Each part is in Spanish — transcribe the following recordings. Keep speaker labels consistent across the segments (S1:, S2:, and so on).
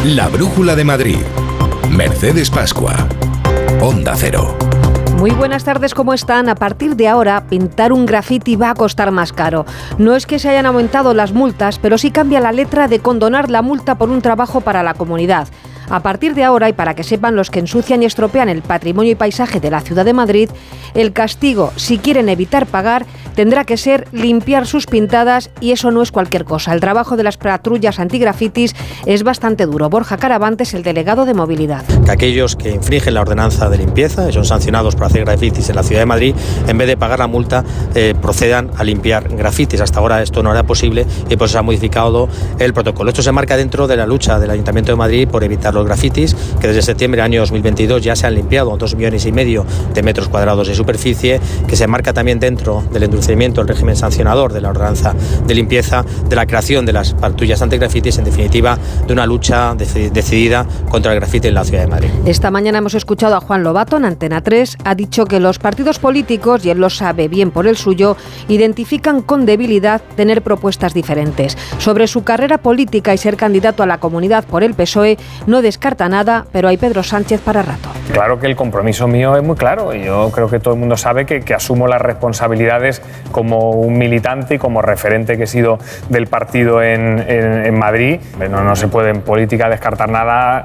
S1: La Brújula de Madrid. Mercedes Pascua. Onda Cero.
S2: Muy buenas tardes, ¿cómo están? A partir de ahora, pintar un graffiti va a costar más caro. No es que se hayan aumentado las multas, pero sí cambia la letra de condonar la multa por un trabajo para la comunidad. A partir de ahora, y para que sepan los que ensucian y estropean el patrimonio y paisaje de la ciudad de Madrid, el castigo, si quieren evitar pagar, tendrá que ser limpiar sus pintadas, y eso no es cualquier cosa. El trabajo de las patrullas antigrafitis es bastante duro. Borja Caravantes, el delegado de movilidad.
S3: Que aquellos que infringen la ordenanza de limpieza y son sancionados por hacer grafitis en la ciudad de Madrid, en vez de pagar la multa, procedan a limpiar grafitis. Hasta ahora esto no era posible y por eso se ha modificado el protocolo. Esto se marca dentro de la lucha del Ayuntamiento de Madrid por evitar los grafitis, que desde septiembre del año 2022 ya se han limpiado 2,5 millones de metros cuadrados de superficie, que se marca también dentro del endurecimiento del régimen sancionador de la ordenanza de limpieza, de la creación de las patrullas antigrafitis, en definitiva, de una lucha decidida contra el grafiti en la ciudad de Madrid.
S2: Esta mañana hemos escuchado a Juan Lobato en Antena 3, ha dicho que los partidos políticos, y él lo sabe bien por el suyo, identifican con debilidad tener propuestas diferentes. Sobre su carrera política y ser candidato a la Comunidad por el PSOE, no descarta nada, pero hay Pedro Sánchez para rato.
S4: Claro que el compromiso mío es muy claro, y yo creo que todo el mundo sabe que asumo las responsabilidades como un militante y como referente que he sido del partido en Madrid. No se puede en política descartar nada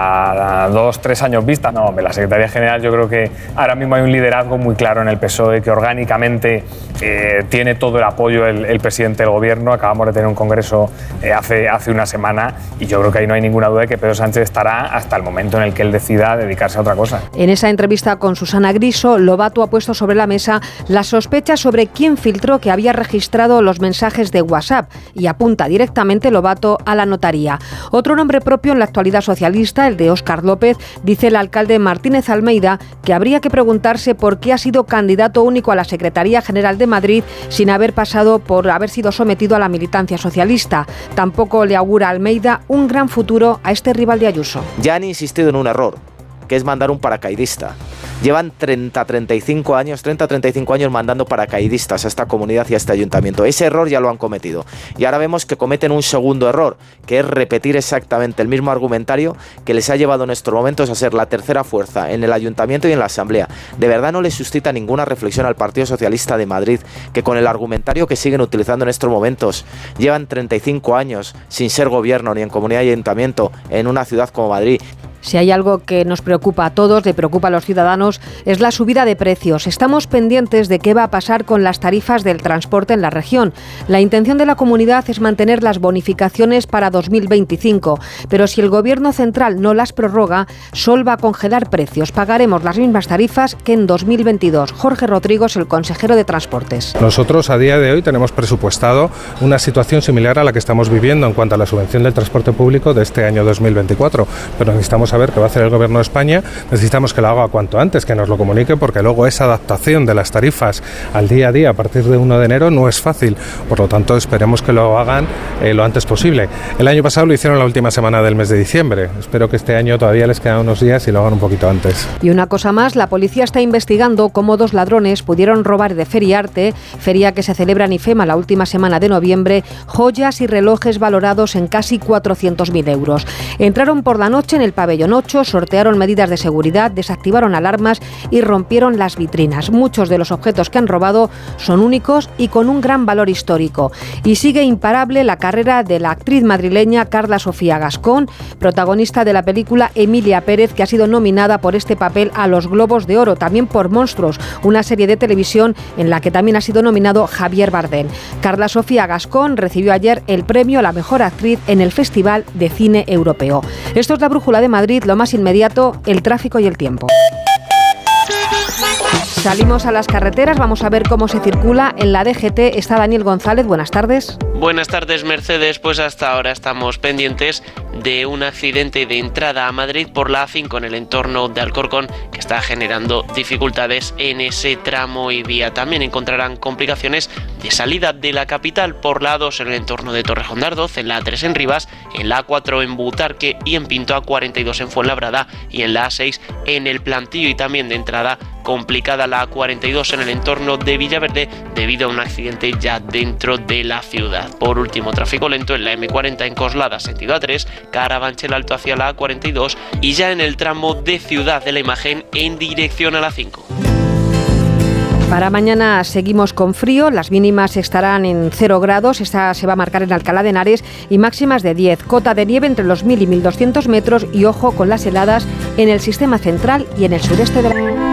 S4: a 2-3 años vista. No, la Secretaría General, yo creo que ahora mismo hay un liderazgo muy claro en el PSOE, que orgánicamente tiene todo el apoyo el presidente del gobierno. Acabamos de tener un congreso hace una semana, y yo creo que ahí no hay ninguna duda de que Pedro Sánchez estará hasta el momento en el que él decida dedicarse a otra cosa.
S2: En esa entrevista con Susana Griso, Lobato ha puesto sobre la mesa las sospechas sobre quién filtró que había registrado los mensajes de WhatsApp, y apunta directamente Lobato a la notaría. Otro nombre propio en la actualidad socialista, el de Óscar López, dice el alcalde Martínez Almeida que habría que preguntarse por qué ha sido candidato único a la Secretaría General de Madrid sin haber pasado por haber sido sometido a la militancia socialista. Tampoco le augura Almeida un gran futuro a este rival de Ayuso.
S5: Ya han insistido en un error, que es mandar un paracaidista. Llevan 30-35 años mandando paracaidistas a esta comunidad y a este ayuntamiento. Ese error ya lo han cometido. Y ahora vemos que cometen un segundo error, que es repetir exactamente el mismo argumentario que les ha llevado en estos momentos a ser la tercera fuerza en el ayuntamiento y en la asamblea. De verdad no les suscita ninguna reflexión al Partido Socialista de Madrid, que con el argumentario que siguen utilizando en estos momentos, llevan 35 años sin ser gobierno ni en comunidad y ayuntamiento en una ciudad como Madrid.
S2: Si hay algo que nos preocupa a todos, le preocupa a los ciudadanos, es la subida de precios. Estamos pendientes de qué va a pasar con las tarifas del transporte en la región. La intención de la comunidad es mantener las bonificaciones para 2025, pero si el Gobierno central no las prorroga, Sol va a congelar precios. Pagaremos las mismas tarifas que en 2022. Jorge Rodrigo es el consejero de Transportes.
S6: Nosotros a día de hoy tenemos presupuestado una situación similar a la que estamos viviendo en cuanto a la subvención del transporte público de este año 2024, pero necesitamos saber qué va a hacer el Gobierno de España. Necesitamos que lo haga cuanto antes, que nos lo comunique, porque luego esa adaptación de las tarifas al día a día a partir de 1 de enero no es fácil. Por lo tanto, esperemos que lo hagan lo antes posible. El año pasado lo hicieron la última semana del mes de diciembre. Espero que este año todavía les quedan unos días y lo hagan un poquito antes.
S2: Y una cosa más, la policía está investigando cómo 2 ladrones pudieron robar de Feriarte, feria que se celebra en IFEMA la última semana de noviembre, joyas y relojes valorados en casi 400.000 euros. Entraron por la noche en el pabellón 8, sortearon medidas de seguridad, desactivaron alarmas y rompieron las vitrinas. Muchos de los objetos que han robado son únicos y con un gran valor histórico. Y sigue imparable la carrera de la actriz madrileña Carla Sofía Gascón, protagonista de la película Emilia Pérez, que ha sido nominada por este papel a los Globos de Oro, también por Monstruos, una serie de televisión en la que también ha sido nominado Javier Bardem. Carla Sofía Gascón recibió ayer el premio a la mejor actriz en el Festival de Cine Europeo. Esto es la Brújula de Madrid, lo más inmediato, el tráfico y el tiempo. Salimos a las carreteras, vamos a ver cómo se circula. En la DGT está Daniel González, buenas tardes.
S7: Buenas tardes, Mercedes. Pues hasta ahora estamos pendientes de un accidente de entrada a Madrid por la A5 en el entorno de Alcorcón, que está generando dificultades en ese tramo y vía. También encontrarán complicaciones de salida de la capital por la A2 en el entorno de Torrejón de Ardoz, en la A3 en Rivas, en la A4 en Butarque y en Pinto, A42 en Fuenlabrada y en la A6 en el Plantillo, y también de entrada complicada la A42 en el entorno de Villaverde debido a un accidente ya dentro de la ciudad. Por último, tráfico lento en la M40 en Coslada, sentido A3, Carabanchel Alto hacia la A42 y ya en el tramo de Ciudad de la Imagen en dirección a la 5.
S2: Para mañana seguimos con frío, las mínimas estarán en 0 grados, esta se va a marcar en Alcalá de Henares y máximas de 10, cota de nieve entre los 1.000 y 1.200 metros y ojo con las heladas en el sistema central y en el sureste de la...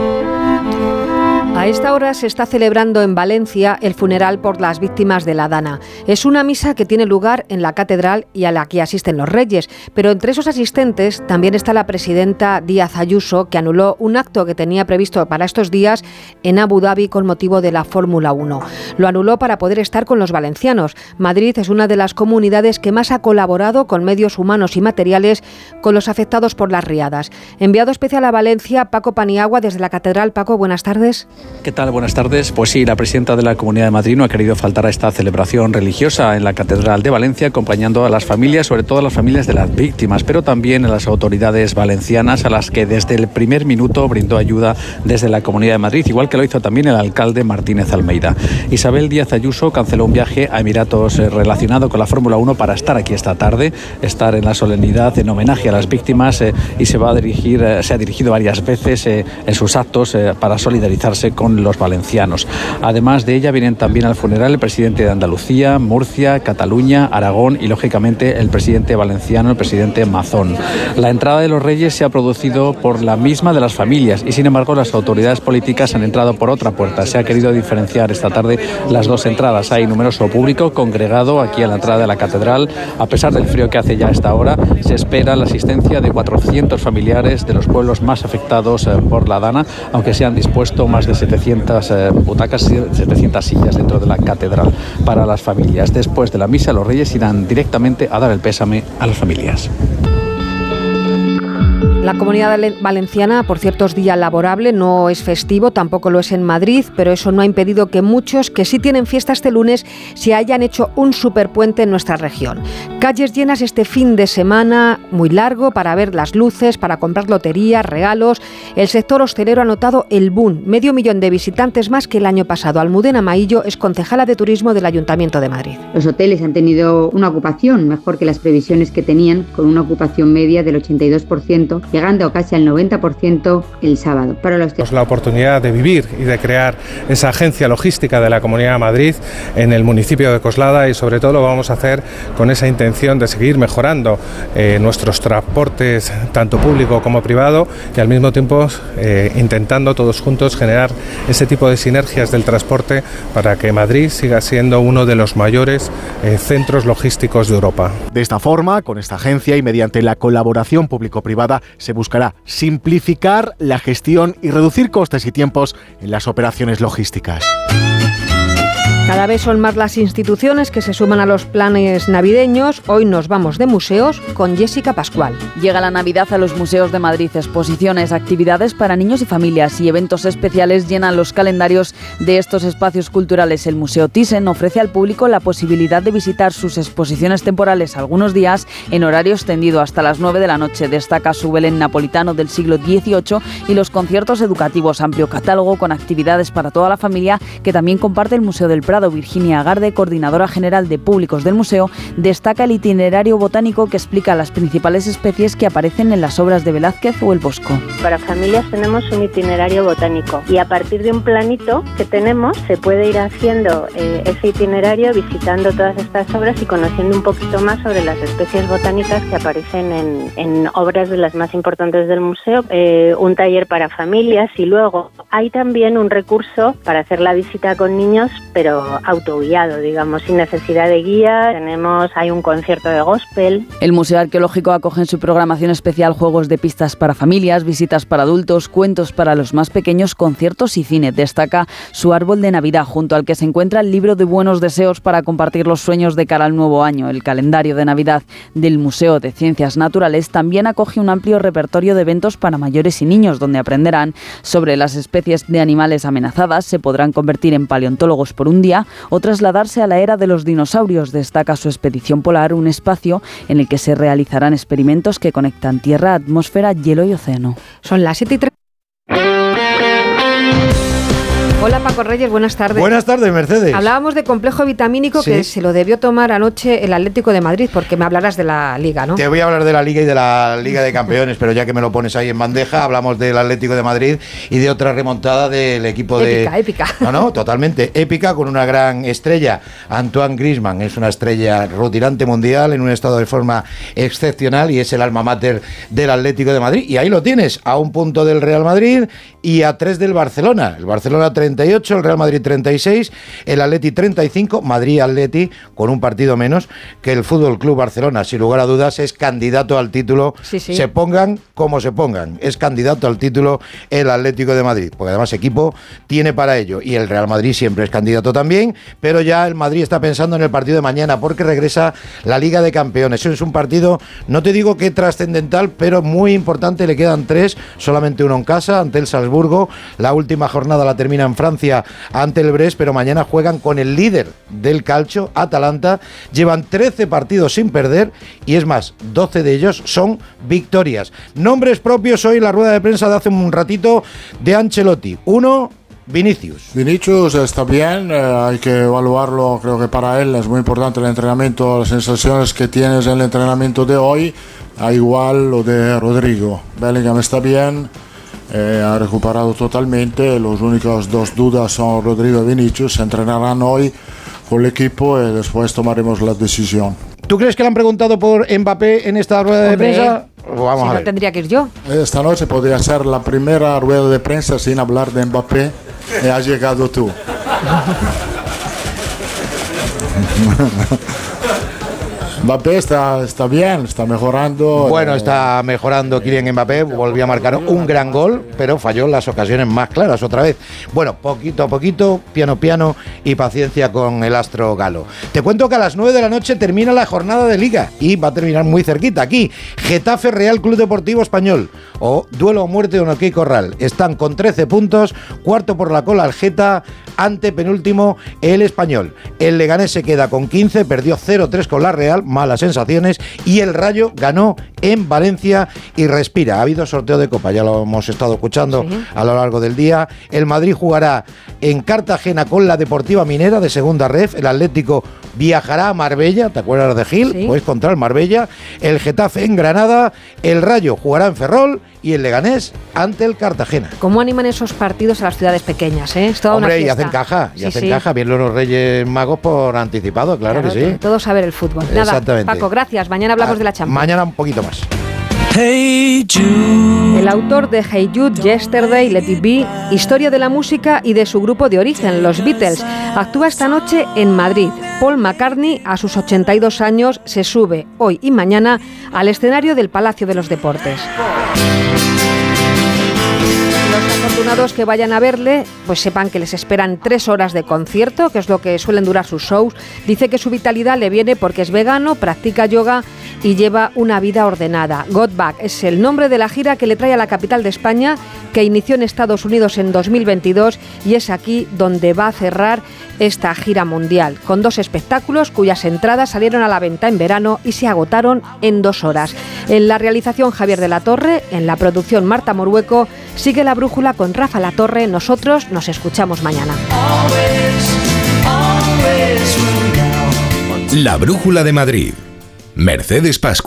S2: A esta hora se está celebrando en Valencia el funeral por las víctimas de la Dana. Es una misa que tiene lugar en la catedral y a la que asisten los reyes, pero entre esos asistentes también está la presidenta Díaz Ayuso, que anuló un acto que tenía previsto para estos días en Abu Dhabi con motivo de la Fórmula 1. Lo anuló para poder estar con los valencianos. Madrid es una de las comunidades que más ha colaborado con medios humanos y materiales con los afectados por las riadas. Enviado especial a Valencia, Paco Paniagua, desde la catedral. Paco, buenas tardes.
S8: ¿Qué tal? Buenas tardes. Pues sí, la presidenta de la Comunidad de Madrid no ha querido faltar a esta celebración religiosa en la Catedral de Valencia, acompañando a las familias, sobre todo a las familias de las víctimas, pero también a las autoridades valencianas, a las que desde el primer minuto brindó ayuda desde la Comunidad de Madrid, igual que lo hizo también el alcalde Martínez Almeida. Isabel Díaz Ayuso canceló un viaje a Emiratos relacionado con la Fórmula 1 para estar aquí esta tarde, estar en la solemnidad en homenaje a las víctimas y se ha dirigido varias veces en sus actos para solidarizarse con los valencianos. Además de ella vienen también al funeral el presidente de Andalucía, Murcia, Cataluña, Aragón y lógicamente el presidente valenciano, el presidente Mazón. La entrada de los reyes se ha producido por la misma de las familias y sin embargo las autoridades políticas han entrado por otra puerta. Se ha querido diferenciar esta tarde las dos entradas. Hay numeroso público congregado aquí a la entrada de la catedral. A pesar del frío que hace ya a esta hora, se espera la asistencia de 400 familiares de los pueblos más afectados por la Dana, aunque se han dispuesto más de 700 butacas, 700 sillas dentro de la catedral para las familias. Después de la misa, los reyes irán directamente a dar el pésame a las familias.
S2: La Comunidad Valenciana, por cierto, es día laborable, no es festivo, tampoco lo es en Madrid, pero eso no ha impedido que muchos que sí tienen fiesta este lunes se hayan hecho un superpuente en nuestra región. Calles llenas este fin de semana muy largo para ver las luces, para comprar loterías, regalos. El sector hostelero ha notado el boom, 500.000 de visitantes más que el año pasado. Almudena Maillo es concejala de turismo del Ayuntamiento de Madrid.
S9: Los hoteles han tenido una ocupación mejor que las previsiones que tenían, con una ocupación media del 82%, llegando casi al 90% el sábado. Para los
S6: la oportunidad de vivir y de crear esa agencia logística de la Comunidad de Madrid en el municipio de Coslada y sobre todo lo vamos a hacer con esa intención de seguir mejorando nuestros transportes tanto público como privado y al mismo tiempo intentando todos juntos generar ese tipo de sinergias del transporte para que Madrid siga siendo uno de los mayores centros logísticos de Europa.
S10: De esta forma, con esta agencia y mediante la colaboración público-privada, se buscará simplificar la gestión y reducir costes y tiempos en las operaciones logísticas.
S2: Cada vez son más las instituciones que se suman a los planes navideños. Hoy nos vamos de museos con Jessica Pascual.
S11: Llega la Navidad a los museos de Madrid. Exposiciones, actividades para niños y familias y eventos especiales llenan los calendarios de estos espacios culturales. El Museo Thyssen ofrece al público la posibilidad de visitar sus exposiciones temporales algunos días en horario extendido hasta las 9 de la noche. Destaca su Belén napolitano del siglo XVIII y los conciertos educativos. Amplio catálogo con actividades para toda la familia que también comparte el Museo del Prado. Virginia Agarde, coordinadora general de públicos del museo, destaca el itinerario botánico que explica las principales especies que aparecen en las obras de Velázquez o el Bosco.
S12: Para familias tenemos un itinerario botánico y a partir de un planito que tenemos se puede ir haciendo ese itinerario visitando todas estas obras y conociendo un poquito más sobre las especies botánicas que aparecen en obras de las más importantes del museo, un taller para familias y luego hay también un recurso para hacer la visita con niños pero autoguiado, digamos, sin necesidad de guía. Hay un concierto de gospel.
S11: El Museo Arqueológico acoge en su programación especial juegos de pistas para familias, visitas para adultos, cuentos para los más pequeños, conciertos y cine. Destaca su árbol de Navidad, junto al que se encuentra el libro de buenos deseos para compartir los sueños de cara al nuevo año. El calendario de Navidad del Museo de Ciencias Naturales también acoge un amplio repertorio de eventos para mayores y niños, donde aprenderán sobre las especies de animales amenazadas, se podrán convertir en paleontólogos por un día o trasladarse a la era de los dinosaurios. Destaca su expedición polar, un espacio en el que se realizarán experimentos que conectan tierra, atmósfera, hielo y océano.
S2: Son las 7:03. Paco Reyes, buenas tardes.
S13: Buenas tardes, Mercedes.
S2: Hablábamos de complejo vitamínico que se lo debió tomar anoche el Atlético de Madrid, porque me hablarás de la Liga, ¿no?
S13: Te voy a hablar de la Liga y de la Liga de Campeones, pero ya que me lo pones ahí en bandeja, hablamos del Atlético de Madrid y de otra remontada del equipo
S2: épica.
S13: No, totalmente épica, con una gran estrella. Antoine Griezmann es una estrella rutilante mundial en un estado de forma excepcional y es el alma mater del Atlético de Madrid. Y ahí lo tienes, a un punto del Real Madrid y a 3 del Barcelona. El Barcelona 38, el Real Madrid 36, el Atleti 35, Madrid-Atleti con un partido menos que el Fútbol Club Barcelona. Sin lugar a dudas es candidato al título, se pongan como se pongan, es candidato al título el Atlético de Madrid, porque además equipo tiene para ello, y el Real Madrid siempre es candidato también, pero ya el Madrid está pensando en el partido de mañana porque regresa la Liga de Campeones. Es un partido, no te digo que trascendental, pero muy importante. Le quedan 3, solamente uno en casa ante el Salzburgo. La última jornada la termina en Francia ante el Brest, pero mañana juegan con el líder del calcio, Atalanta. Llevan 13 partidos sin perder y es más, 12 de ellos son victorias. Nombres propios hoy en la rueda de prensa de hace un ratito de Ancelotti. 1, Vinicius
S14: está bien, hay que evaluarlo. Creo que para él es muy importante el entrenamiento, las sensaciones que tienes en el entrenamiento de hoy, a igual lo de Rodrigo. Bellingham está bien, ha recuperado totalmente. Las únicas 2 dudas son Rodrigo y Vinicius. Se entrenarán hoy con el equipo y después tomaremos la decisión.
S13: ¿Tú crees que le han preguntado por Mbappé en esta rueda de prensa? Vamos a ver.
S2: No tendría que ir yo.
S14: Esta noche podría ser la primera rueda de prensa sin hablar de Mbappé. Y has llegado tú. Mbappé está bien, está mejorando.
S13: Bueno, está mejorando Kylian Mbappé, volvió a marcar un gran gol, pero falló en las ocasiones más claras otra vez. Bueno, poquito a poquito, piano piano y paciencia con el astro galo. Te cuento que a las 9 de la noche termina la jornada de Liga y va a terminar muy cerquita aquí. Getafe Real Club Deportivo Español, o duelo a muerte de Onoquí Corral. Están con 13 puntos, cuarto por la cola el Geta, ante penúltimo el Español. El Leganés se queda con 15, perdió 0-3 con la Real, malas sensaciones, y el Rayo ganó en Valencia y respira. Ha habido sorteo de Copa, ya lo hemos estado escuchando a lo largo del día. El Madrid jugará en Cartagena con la Deportiva Minera de segunda ref. El Atlético viajará a Marbella, ¿te acuerdas de Gil? Pues contra el Marbella. El Getafe en Granada, el Rayo jugará en Ferrol y el Leganés ante el Cartagena.
S2: ¿Cómo animan esos partidos a las ciudades pequeñas? Es toda una fiesta.
S13: Y hacen caja, caja. Bien los Reyes Magos por anticipado, claro que sí.
S2: Todos a ver el fútbol. Nada, Paco, gracias. Mañana hablamos de la Champions.
S13: Mañana un poquito más.
S2: Hey Jude. El autor de Hey Jude, Yesterday, Let It Be, historia de la música y de su grupo de origen, los Beatles, actúa esta noche en Madrid. Paul McCartney, a sus 82 años, se sube hoy y mañana al escenario del Palacio de los Deportes. Los afortunados que vayan a verle, pues sepan que les esperan 3 horas de concierto, que es lo que suelen durar sus shows. Dice que su vitalidad le viene porque es vegano, practica yoga y lleva una vida ordenada. Got Back es el nombre de la gira que le trae a la capital de España, que inició en Estados Unidos en 2022 y es aquí donde va a cerrar esta gira mundial, con 2 espectáculos cuyas entradas salieron a la venta en verano y se agotaron en 2 horas. En la realización Javier de la Torre, en la producción Marta Morueco, sigue La Brújula con Rafa La Torre. Nosotros nos escuchamos mañana.
S1: La Brújula de Madrid. Mercedes Pascua.